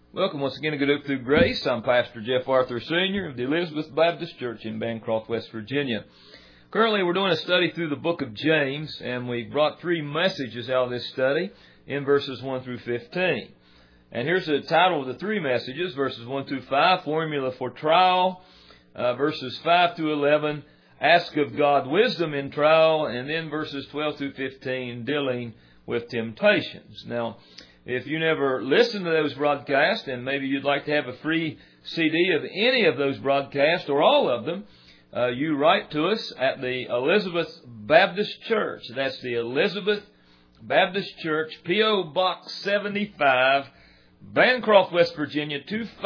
Welcome once again to Good Hope Through Grace. I'm Pastor Jeff Arthur Sr. of the Elizabeth Baptist Church in Bancroft, West Virginia. Currently we're doing a study through the book of James, and we brought three messages out of this study in verses 1 through 15. And here's the title of the three messages, verses 1 through 5, Formula for Trial, verses 5 through 11, Ask of God Wisdom in Trial, and then verses 12 through 15, Dealing with Temptations. Now, if you never listened to those broadcasts, and maybe you'd like to have a free CD of any of those broadcasts or all of them, you write to us at the Elizabeth Baptist Church. That's the Elizabeth Baptist Church, P.O. Box 75, Bancroft, West Virginia,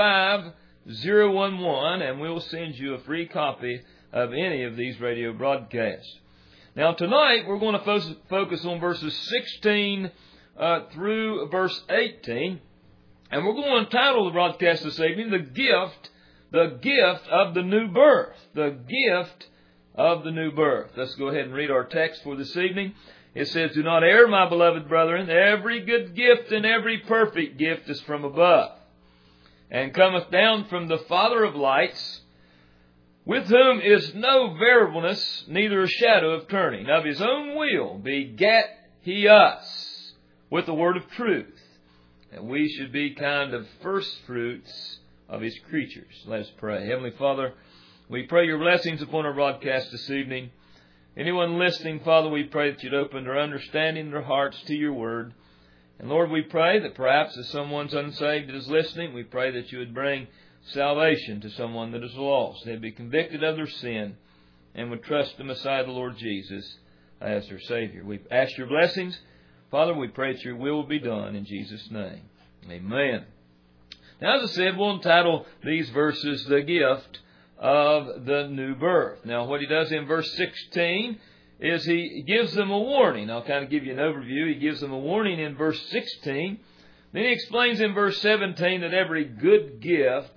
25011, and we'll send you a free copy of any of these radio broadcasts. Now, tonight we're going to focus on verses 16 through verse 18, and we're going to title the broadcast this evening, The Gift of the New Birth. The Gift of the New Birth. Let's go ahead and read our text for this evening. It says, Do not err, my beloved brethren. Every good gift and every perfect gift is from above, and cometh down from the Father of lights, with whom is no variableness, neither a shadow of turning. Of his own will begat he us with the word of truth, and we should be kind of first fruits of his creatures. Let us pray. Heavenly Father, we pray your blessings upon our broadcast this evening. Anyone listening, Father, we pray that you'd open their understanding, their hearts to your word. And Lord, we pray that perhaps if someone's unsaved that is listening, we pray that you would bring salvation to someone that is lost. They'd be convicted of their sin and would trust the Messiah, the Lord Jesus, as their Savior. We ask your blessings. Father, we pray that your will be done in Jesus' name. Amen. Now, as I said, we'll entitle these verses, The Gift of the New Birth. Now, what he does in verse 16 is he gives them a warning. I'll kind of give you an overview. He gives them a warning in verse 16. Then he explains in verse 17 that every good gift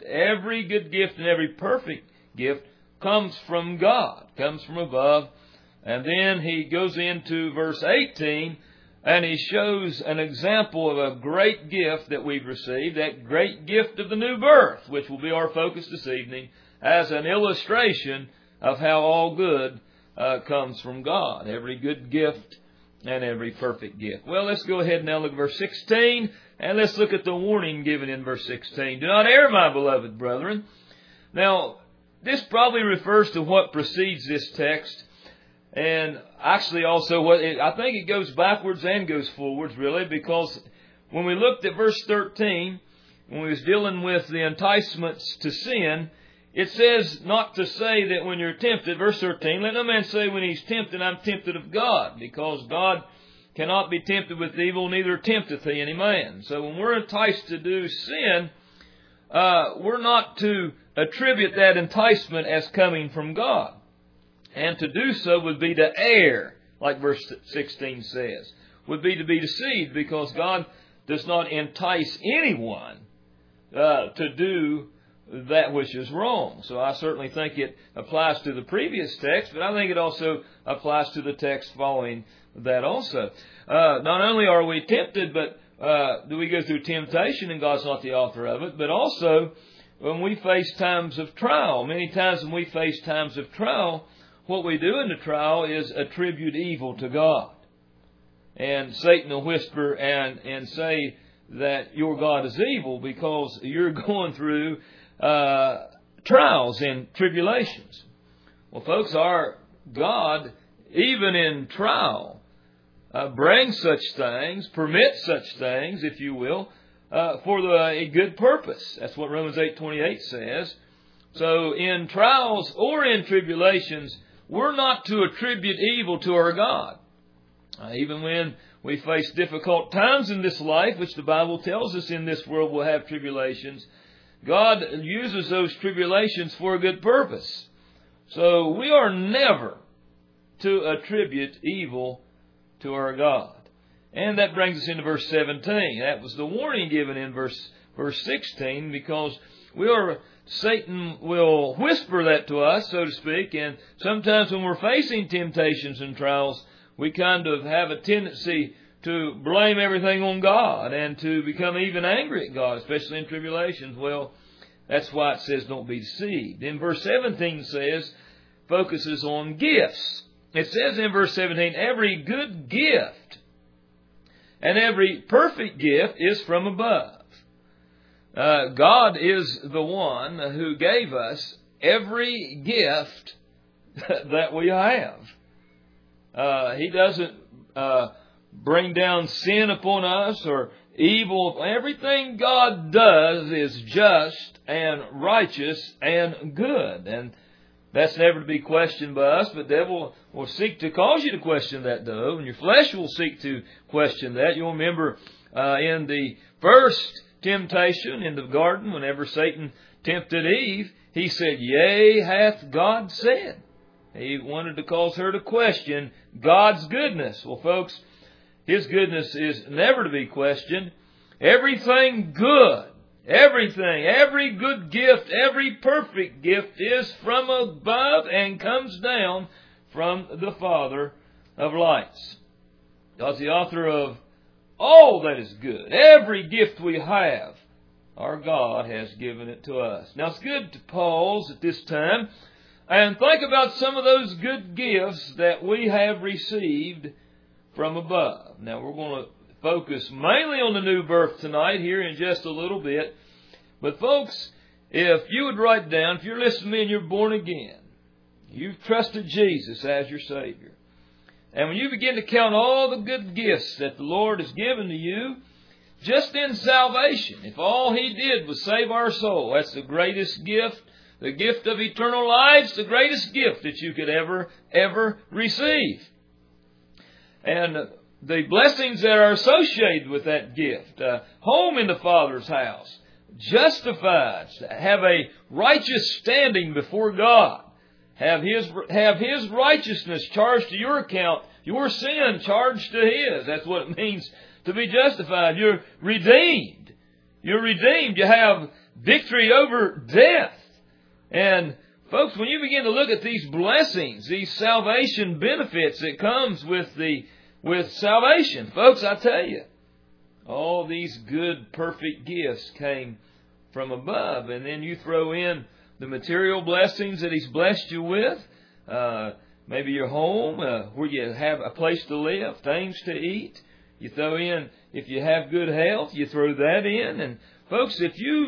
and every perfect gift comes from God, comes from above. And then he goes into verse 18, and he shows an example of a great gift that we've received, that great gift of the new birth, which will be our focus this evening, as an illustration of how all good comes from God. Every good gift and every perfect gift. Well, let's go ahead and now look at verse 16, and let's look at the warning given in verse 16. Do not err, my beloved brethren. Now, this probably refers to what precedes this text. And actually also, I think it goes backwards and goes forwards, really, because when we looked at verse 13, when we was dealing with the enticements to sin, it says not to say that when you're tempted, verse 13, let no man say when he's tempted, I'm tempted of God, because God cannot be tempted with evil, neither tempteth he any man. So when we're enticed to do sin, we're not to attribute that enticement as coming from God. And to do so would be to err, like verse 16 says. Would be to be deceived, because God does not entice anyone to do that which is wrong. So I certainly think it applies to the previous text, but I think it also applies to the text following that also. Not only are we tempted, but do we go through temptation, and God's not the author of it, but also when we face times of trial. Many times when we face times of trial, what we do in the trial is attribute evil to God. And Satan will whisper and say that your God is evil because you're going through trials and tribulations. Well, folks, our God, even in trial, brings such things, permits such things, if you will, for a good purpose. That's what Romans 8:28 says. So in trials or in tribulations, we're not to attribute evil to our God. Even when we face difficult times in this life, which the Bible tells us in this world we'll have tribulations, God uses those tribulations for a good purpose. So we are never to attribute evil to our God. And that brings us into verse 17. That was the warning given in verse 16, because Satan will whisper that to us, so to speak, and sometimes when we're facing temptations and trials, we kind of have a tendency to blame everything on God and to become even angry at God, especially in tribulations. Well, that's why it says don't be deceived. In verse 17 says, focuses on gifts. It says in verse 17, every good gift and every perfect gift is from above. God is the one who gave us every gift that we have. He doesn't bring down sin upon us or evil. Everything God does is just and righteous and good. And that's never to be questioned by us, but the devil will seek to cause you to question that, though, and your flesh will seek to question that. You'll remember in the first temptation in the garden, whenever Satan tempted Eve, he said, "Yea, hath God said." He wanted to cause her to question God's goodness. Well, folks, His goodness is never to be questioned. Everything good, everything, every good gift, every perfect gift is from above and comes down from the Father of lights. God's the author of all that is good. Every gift we have, our God has given it to us. Now, it's good to pause at this time and think about some of those good gifts that we have received from above. Now, we're going to focus mainly on the new birth tonight here in just a little bit. But folks, if you would write down, if you're listening to me and you're born again, you've trusted Jesus as your Savior. And when you begin to count all the good gifts that the Lord has given to you, just in salvation, if all He did was save our soul, that's the greatest gift. The gift of eternal life is the greatest gift that you could ever receive. And the blessings that are associated with that gift, home in the Father's house, justified, have a righteous standing before God, have His righteousness charged to your account, your sin charged to His. That's what it means to be justified. You're redeemed. You're redeemed. You have victory over death. And folks, when you begin to look at these blessings, these salvation benefits that comes with salvation, folks, I tell you, all these good, perfect gifts came from above. And then you throw in the material blessings that He's blessed you with, maybe your home, where you have a place to live, things to eat. You throw in, if you have good health, you throw that in. And folks, if you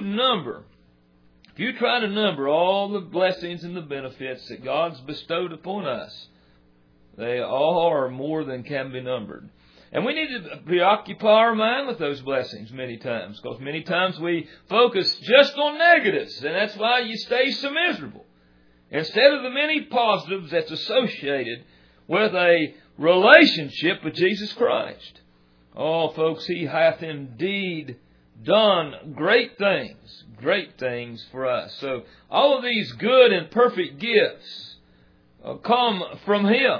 try to number all the blessings and the benefits that God's bestowed upon us, they all are more than can be numbered. And we need to preoccupy our mind with those blessings many times, because many times we focus just on negatives, and that's why you stay so miserable, instead of the many positives that's associated with a relationship with Jesus Christ. Oh, folks, He hath indeed done great things for us. So all of these good and perfect gifts come from Him.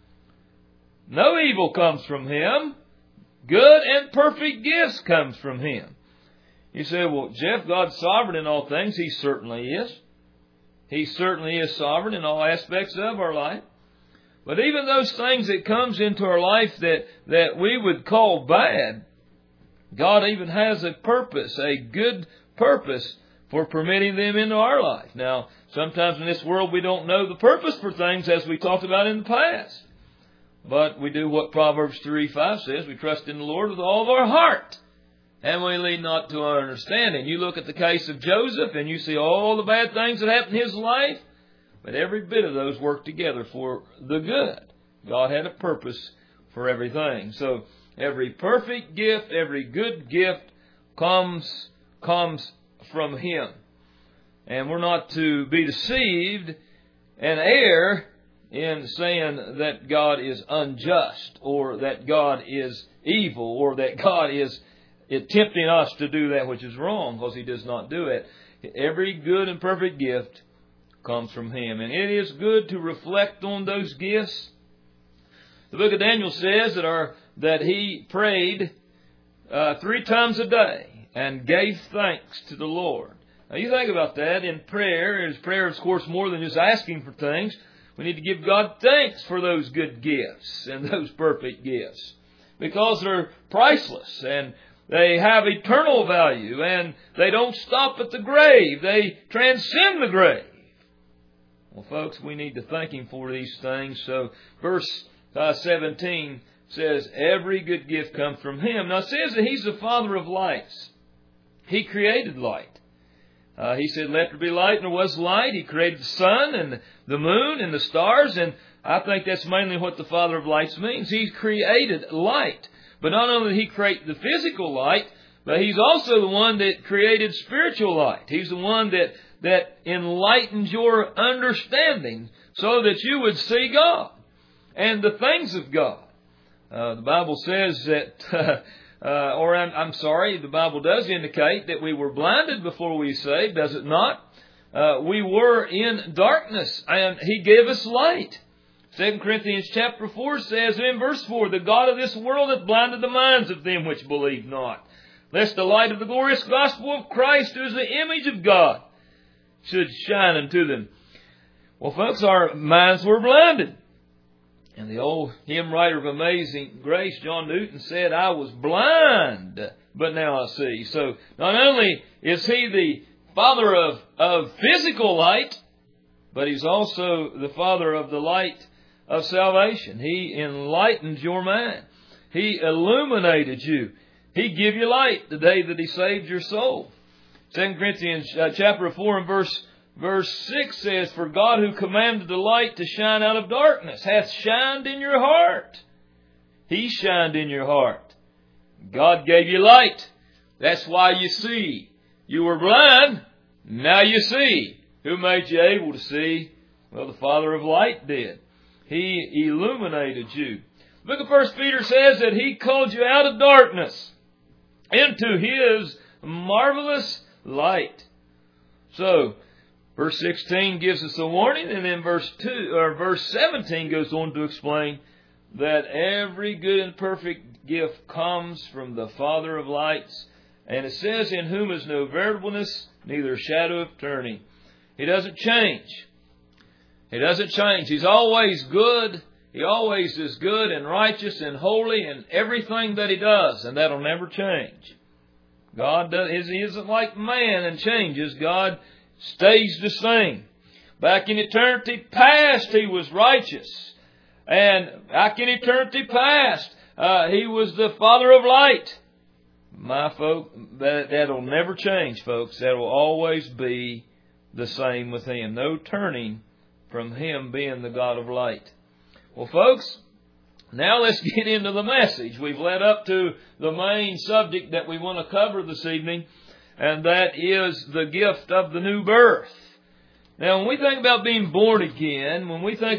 No evil comes from Him. Good and perfect gifts comes from Him. You say, well, Jeff, God's sovereign in all things. He certainly is. He certainly is sovereign in all aspects of our life. But even those things that comes into our life that we would call bad, God even has a purpose, a good purpose for permitting them into our life. Now, sometimes in this world we don't know the purpose for things, as we talked about in the past. But we do what Proverbs 3:5 says. We trust in the Lord with all of our heart, and we lean not to our understanding. You look at the case of Joseph, and you see all the bad things that happened in his life, but every bit of those worked together for the good. God had a purpose for everything. So every perfect gift, every good gift comes from Him. And we're not to be deceived and err in saying that God is unjust, or that God is evil, or that God is tempting us to do that which is wrong, because He does not do it. Every good and perfect gift comes from Him. And it is good to reflect on those gifts. The book of Daniel says that he prayed 3 times a day and gave thanks to the Lord. Now you think about that. In prayer, prayer is of course more than just asking for things. We need to give God thanks for those good gifts and those perfect gifts. because they're priceless and they have eternal value and they don't stop at the grave. They transcend the grave. Well, folks, we need to thank Him for these things. So verse 17 says, every good gift comes from Him. Now it says that He's the Father of lights. He created light. He said, let there be light, and there was light. He created the sun and the moon and the stars, and I think that's mainly what the Father of lights means. He created light. But not only did He create the physical light, but He's also the one that created spiritual light. He's the one that enlightens your understanding so that you would see God and the things of God. The Bible says that, the Bible does indicate that we were blinded before we were saved, does it not? We were in darkness, and He gave us light. 2 Corinthians chapter 4 says in verse 4, the God of this world hath blinded the minds of them which believe not, lest the light of the glorious gospel of Christ, who is the image of God, should shine unto them. Well, folks, our minds were blinded. And the old hymn writer of Amazing Grace, John Newton, said, I was blind, but now I see. So not only is He the Father of physical light, but He's also the Father of the light of salvation. He enlightened your mind. He illuminated you. He gave you light the day that He saved your soul. 2 Corinthians chapter 4 and verse 6 says, for God who commanded the light to shine out of darkness hath shined in your heart. He shined in your heart. God gave you light. That's why you see. You were blind. Now you see. Who made you able to see? Well, the Father of light did. He illuminated you. Look at 1 Peter says that He called you out of darkness into His marvelous light. So, verse 16 gives us a warning, and then verse 17 goes on to explain that every good and perfect gift comes from the Father of lights. And it says, in whom is no variableness, neither shadow of turning. He doesn't change. He doesn't change. He's always good. He always is good and righteous and holy in everything that He does, and that'll never change. He isn't like man and changes. God stays the same. Back in eternity past, He was righteous. And back in eternity past, He was the Father of light. My folk, that'll never change, folks. That will always be the same with Him. No turning from Him being the God of light. Well, folks, now let's get into the message. We've led up to the main subject that we want to cover this evening, and that is the gift of the new birth. Now, when we think about being born again,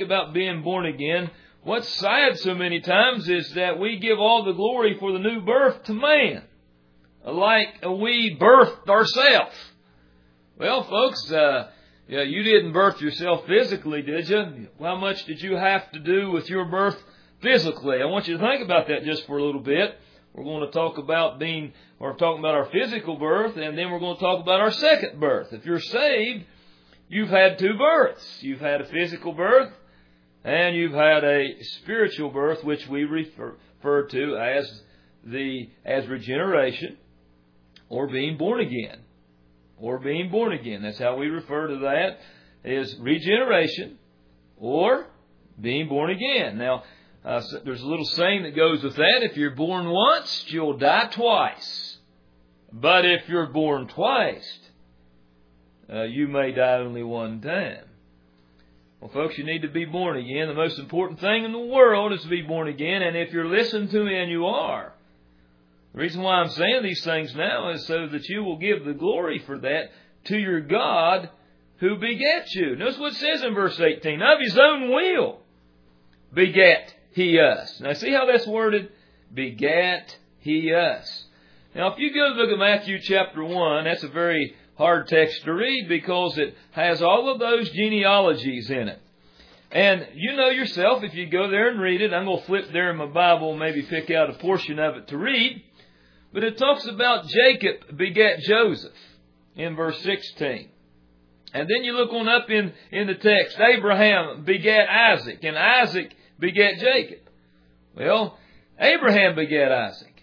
what's sad so many times is that we give all the glory for the new birth to man, like we birthed ourselves. Well, folks, you didn't birth yourself physically, did you? How much did you have to do with your birth physically? I want you to think about that just for a little bit. We're going to talk about talking about our physical birth, and then we're going to talk about our second birth. If you're saved, you've had two births. You've had a physical birth, and you've had a spiritual birth, which we refer to as regeneration, or being born again. That's how we refer to that, is regeneration or being born again. Now, there's a little saying that goes with that. If you're born once, you'll die twice. But if you're born twice, you may die only one time. Well, folks, you need to be born again. The most important thing in the world is to be born again. And if you're listening to me, and you are, the reason why I'm saying these things now is so that you will give the glory for that to your God who begat you. Notice what it says in verse 18. Of His own will begat He us. Now see how that's worded? Begat He us. Now if you go look at Matthew chapter 1, that's a very hard text to read because it has all of those genealogies in it. And you know yourself, if you go there and read it, I'm going to flip there in my Bible and maybe pick out a portion of it to read. But it talks about Jacob begat Joseph in verse 16. And then you look on up in the text, Abraham begat Isaac, and Isaac begat Jacob. Well, Abraham begat Isaac.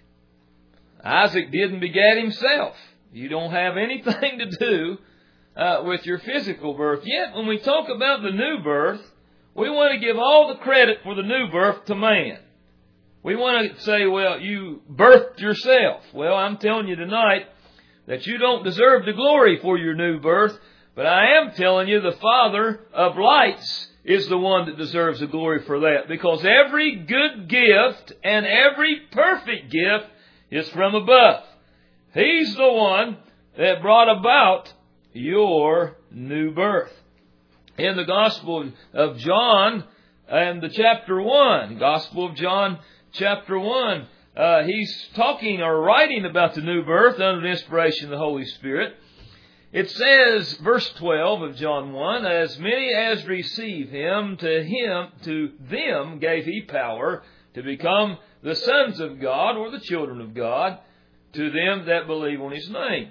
Isaac didn't begat himself. You don't have anything to do with your physical birth. Yet, when we talk about the new birth, we want to give all the credit for the new birth to man. We want to say, well, you birthed yourself. Well, I'm telling you tonight that you don't deserve the glory for your new birth, but I am telling you the Father of lights is the one that deserves the glory for that, because every good gift and every perfect gift is from above. He's the one that brought about your new birth. In the Gospel of John and the chapter 1, Gospel of John chapter 1, he's talking or writing about the new birth under the inspiration of the Holy Spirit. It says, verse 12 of John 1, as many as receive him, to them gave he power to become the sons of God, or the children of God, to them that believe on his name.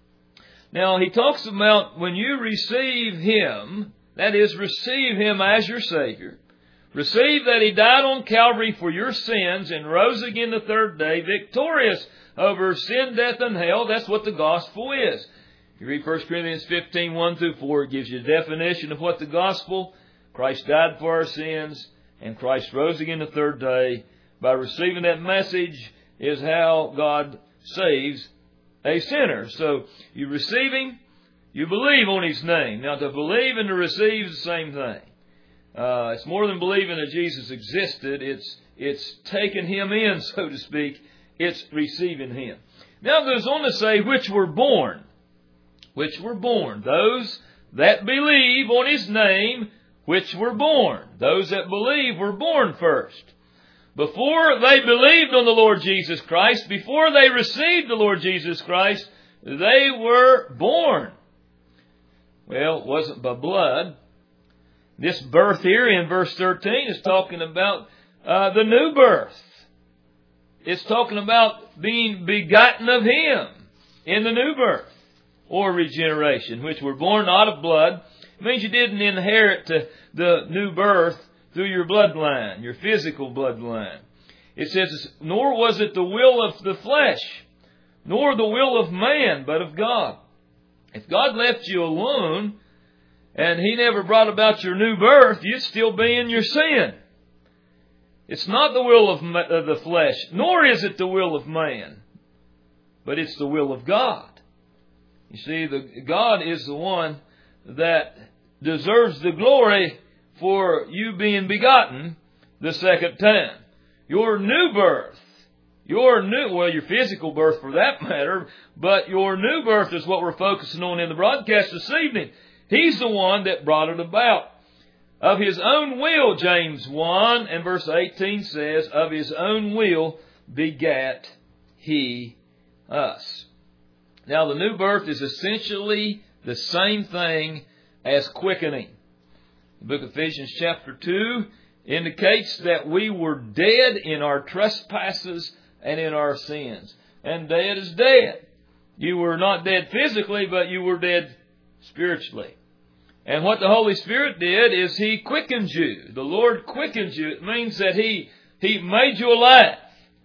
Now, he talks about when you receive him, that is, receive him as your Savior, receive that he died on Calvary for your sins and rose again the third day, victorious over sin, death, and hell. That's what the gospel is. You read 1 Corinthians 15, 1 through 4, it gives you a definition of what the gospel, Christ died for our sins, and Christ rose again the third day. By receiving that message is how God saves a sinner. So you receive him, you believe on his name. Now, to believe and to receive is the same thing. It's more than believing that Jesus existed. It's taking him in, so to speak. It's receiving him. Now it goes on to say, which were born. Which were born. Those that believe on his name, which were born. Those that believe were born first. Before they believed on the Lord Jesus Christ, before they received the Lord Jesus Christ, they were born. Well, it wasn't by blood. This birth here in verse 13 is talking about the new birth. It's talking about being begotten of him in the new birth, or regeneration, which were born not of blood. It means you didn't inherit the new birth through your bloodline, your physical bloodline. It says, nor was it the will of the flesh, nor the will of man, but of God. If God left you alone, and he never brought about your new birth, you'd still be in your sin. It's not the will of the flesh, nor is it the will of man, but it's the will of God. You see, God is the one that deserves the glory for you being begotten the second time. Your new birth, your physical birth for that matter, but your new birth is what we're focusing on in the broadcast this evening. He's the one that brought it about. Of his own will, James 1 and verse 18 says, of his own will begat he us. Now, the new birth is essentially the same thing as quickening. The book of Ephesians chapter 2 indicates that we were dead in our trespasses and in our sins. And dead is dead. You were not dead physically, but you were dead spiritually. And what the Holy Spirit did is he quickened you. The Lord quickened you. It means that He made you alive.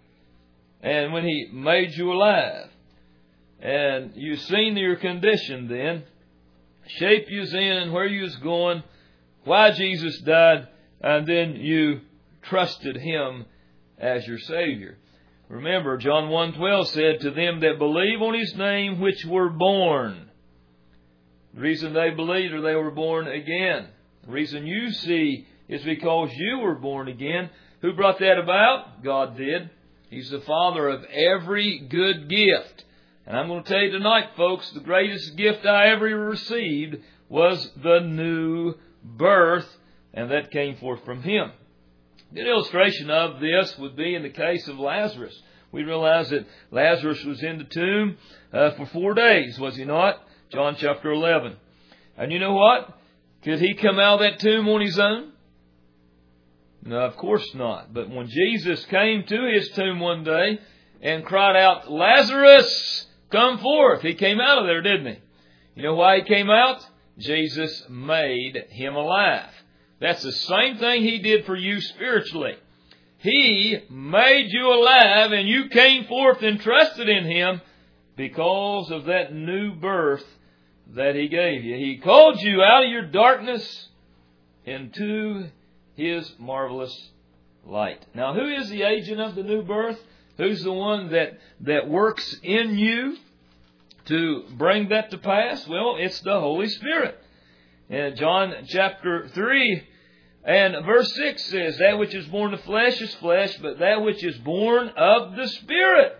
And when He made you alive, and you've seen your condition then, shape you in where you was going, why Jesus died, and then you trusted Him as your Savior. Remember, John 1:12 said, to them that believe on His name, which were born. The reason they believed or they were born again. The reason you see is because you were born again. Who brought that about? God did. He's the Father of every good gift. And I'm going to tell you tonight, folks, the greatest gift I ever received was the new birth, and that came forth from Him. An illustration of this would be in the case of Lazarus. We realize that Lazarus was in the tomb for 4 days, was he not? John chapter 11. And you know what? Could he come out of that tomb on his own? No, of course not. But when Jesus came to his tomb one day and cried out, Lazarus, come forth. He came out of there, didn't he? You know why he came out? Jesus made him alive. That's the same thing He did for you spiritually. He made you alive, and you came forth and trusted in Him because of that new birth that He gave you. He called you out of your darkness into His marvelous light. Now, who is the agent of the new birth? Who's the one that works in you to bring that to pass? Well, it's the Holy Spirit. And John chapter 3 and verse 6 says, that which is born of flesh is flesh, but that which is born of the Spirit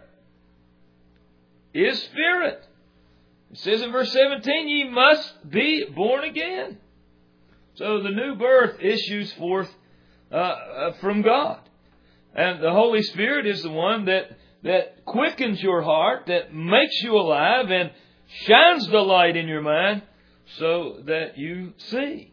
is spirit. It says in verse 17, ye must be born again. So the new birth issues forth from God. And the Holy Spirit is the one that quickens your heart, that makes you alive and shines the light in your mind so that you see.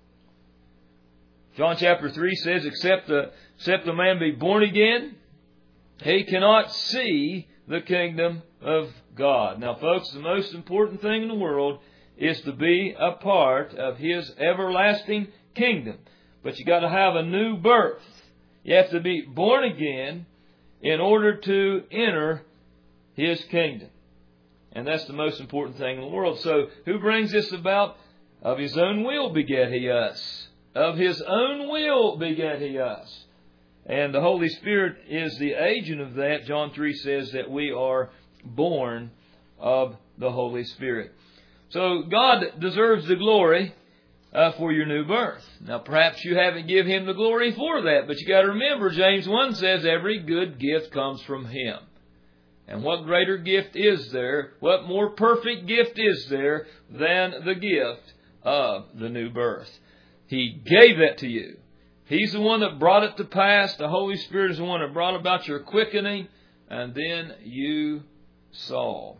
John chapter 3 says, except a man be born again, he cannot see the kingdom of God. Now, folks, the most important thing in the world is to be a part of His everlasting kingdom. But you got to have a new birth. You have to be born again in order to enter His kingdom. And that's the most important thing in the world. So, who brings this about? Of His own will begat He us. Of His own will begat He us. And the Holy Spirit is the agent of that. John 3 says that we are born of the Holy Spirit. So, God deserves the glory for your new birth. Now, perhaps you haven't given Him the glory for that, but you got to remember, James 1 says, every good gift comes from Him. And what greater gift is there, what more perfect gift is there than the gift of the new birth? He gave that to you. He's the one that brought it to pass. The Holy Spirit is the one that brought about your quickening, and then you saw.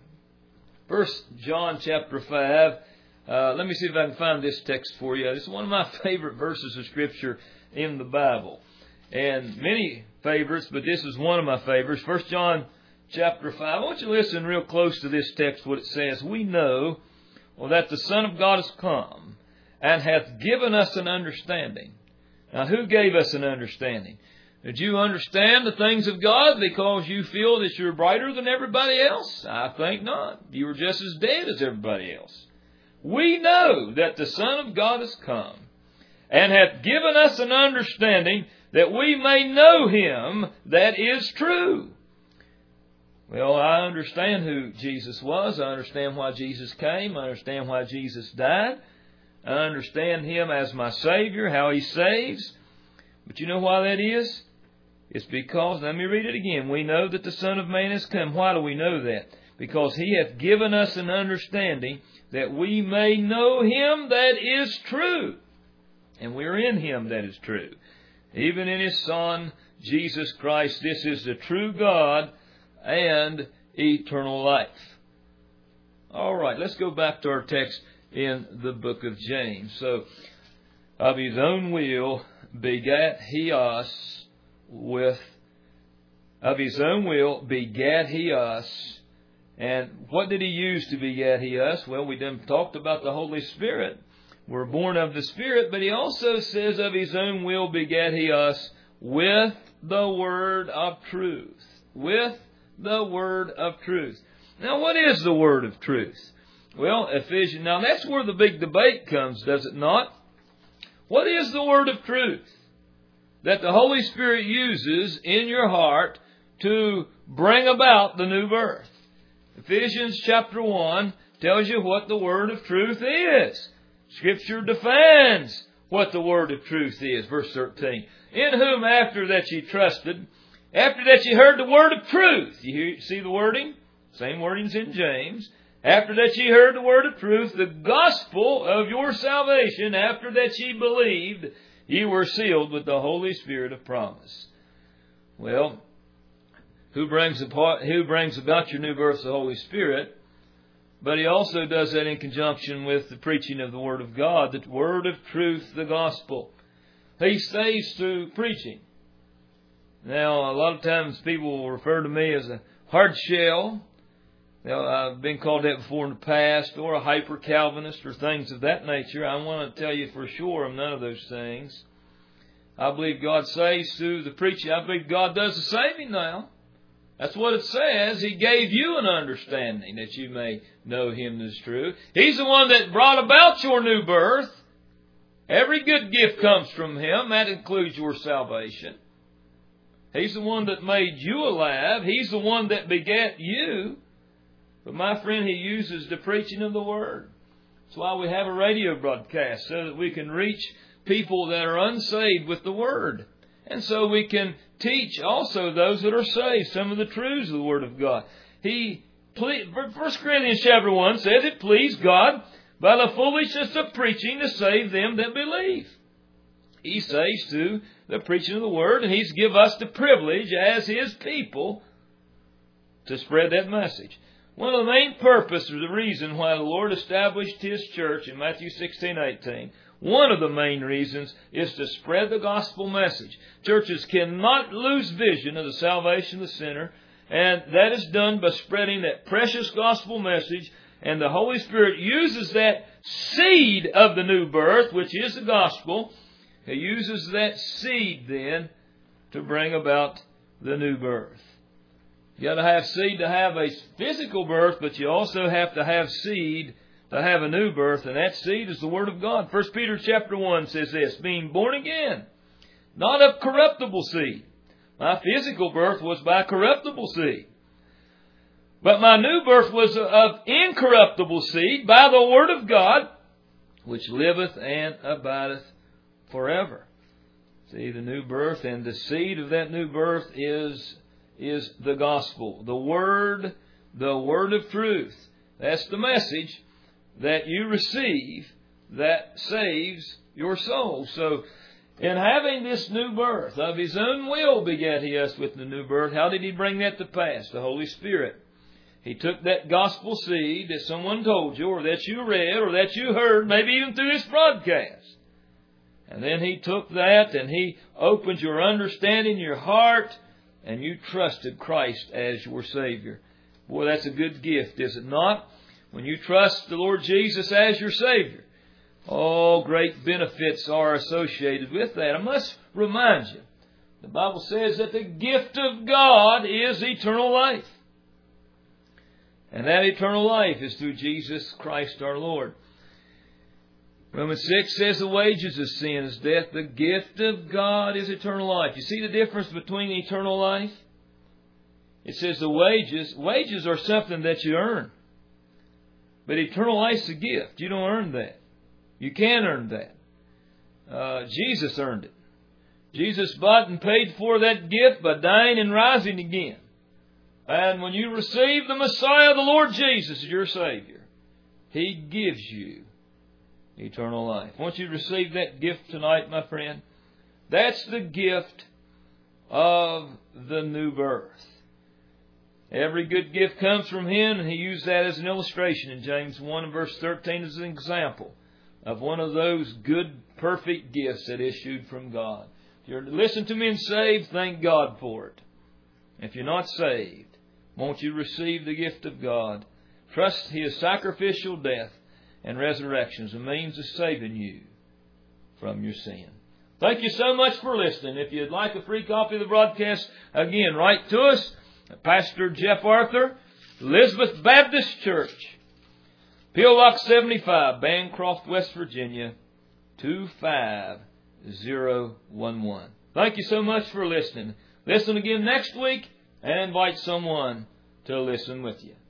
1 John chapter 5. Let me see if I can find this text for you. It's one of my favorite verses of Scripture in the Bible. And many favorites, but this is one of my favorites. 1 John chapter 5. I want you to listen real close to this text, what it says. We know that the Son of God has come and hath given us an understanding. Now, who gave us an understanding? Did you understand the things of God because you feel that you're brighter than everybody else? I think not. You were just as dead as everybody else. We know that the Son of God has come and hath given us an understanding that we may know Him that is true. Well, I understand who Jesus was. I understand why Jesus came. I understand why Jesus died. I understand Him as my Savior, how He saves. But you know why that is? It's because, let me read it again. We know that the Son of Man has come. Why do we know that? Because He hath given us an understanding that we may know Him that is true. And we're in Him that is true. Even in His Son, Jesus Christ, this is the true God and eternal life. All right, let's go back to our text in the book of James. So, of His own will begat He us with, of His own will begat He us. And what did He use to begat He us? Well, we done talked about the Holy Spirit. We're born of the Spirit, but He also says of His own will begat He us with the word of truth. With the word of truth. Now, what is the word of truth? Well, Ephesians. Now, that's where the big debate comes, does it not? What is the word of truth that the Holy Spirit uses in your heart to bring about the new birth? Ephesians chapter 1 tells you what the word of truth is. Scripture defines what the word of truth is. Verse 13. In whom after that ye trusted, after that ye heard the word of truth. You see the wording? Same wording's in James. After that ye heard the word of truth, the gospel of your salvation, after that ye believed, ye were sealed with the Holy Spirit of promise. Well, who brings about your new birth? The Holy Spirit. But He also does that in conjunction with the preaching of the Word of God, the Word of truth, the gospel. He saves through preaching. Now, a lot of times people will refer to me as a hard shell. I've been called that before in the past, or a hyper-Calvinist, or things of that nature. I want to tell you for sure I'm none of those things. I believe God saves through the preaching. I believe God does the saving now. That's what it says. He gave you an understanding that you may know Him as true. He's the one that brought about your new birth. Every good gift comes from Him. That includes your salvation. He's the one that made you alive. He's the one that begat you. But my friend, He uses the preaching of the Word. That's why we have a radio broadcast, so that we can reach people that are unsaved with the Word. And so we can teach also those that are saved some of the truths of the Word of God. 1 Corinthians chapter 1 says, it pleased God by the foolishness of preaching to save them that believe. He saves through the preaching of the Word, and He's give us the privilege as His people to spread that message. One of the main purposes, or the reason why the Lord established His church in Matthew 16:18, one of the main reasons is to spread the gospel message. Churches cannot lose vision of the salvation of the sinner, and that is done by spreading that precious gospel message. And the Holy Spirit uses that seed of the new birth, which is the gospel. He uses that seed then to bring about the new birth. You got to have seed to have a physical birth, but you also have to have seed to have a new birth, and that seed is the Word of God. 1 Peter chapter 1 says this, being born again, not of corruptible seed. My physical birth was by corruptible seed. But my new birth was of incorruptible seed by the Word of God, which liveth and abideth forever. See, the new birth and the seed of that new birth is the gospel. The Word of truth. That's the message that you receive that saves your soul. So, in having this new birth, of His own will begat He us with the new birth. How did He bring that to pass? The Holy Spirit. He took that gospel seed that someone told you, or that you read, or that you heard, maybe even through this broadcast. And then He took that and He opened your understanding, your heart, and you trusted Christ as your Savior. Boy, that's a good gift, is it not? When you trust the Lord Jesus as your Savior, all great benefits are associated with that. I must remind you, the Bible says that the gift of God is eternal life. And that eternal life is through Jesus Christ our Lord. Romans 6 says the wages of sin is death. The gift of God is eternal life. You see the difference between eternal life? It says the wages are something that you earn. But eternal life is a gift. You don't earn that. You can't earn that. Jesus earned it. Jesus bought and paid for that gift by dying and rising again. And when you receive the Messiah, the Lord Jesus, as your Savior, He gives you eternal life. Won't you receive that gift tonight, my friend? That's the gift of the new birth. Every good gift comes from Him, and He used that as an illustration in James 1 and verse 13 as an example of one of those good, perfect gifts that issued from God. If you're listening to me and saved, thank God for it. If you're not saved, won't you receive the gift of God? Trust His sacrificial death and resurrection as a means of saving you from your sin. Thank you so much for listening. If you'd like a free copy of the broadcast, again, write to us. Pastor Jeff Arthur, Elizabeth Baptist Church, P.O. Box 75, Bancroft, West Virginia, 25011. Thank you so much for listening. Listen again next week and invite someone to listen with you.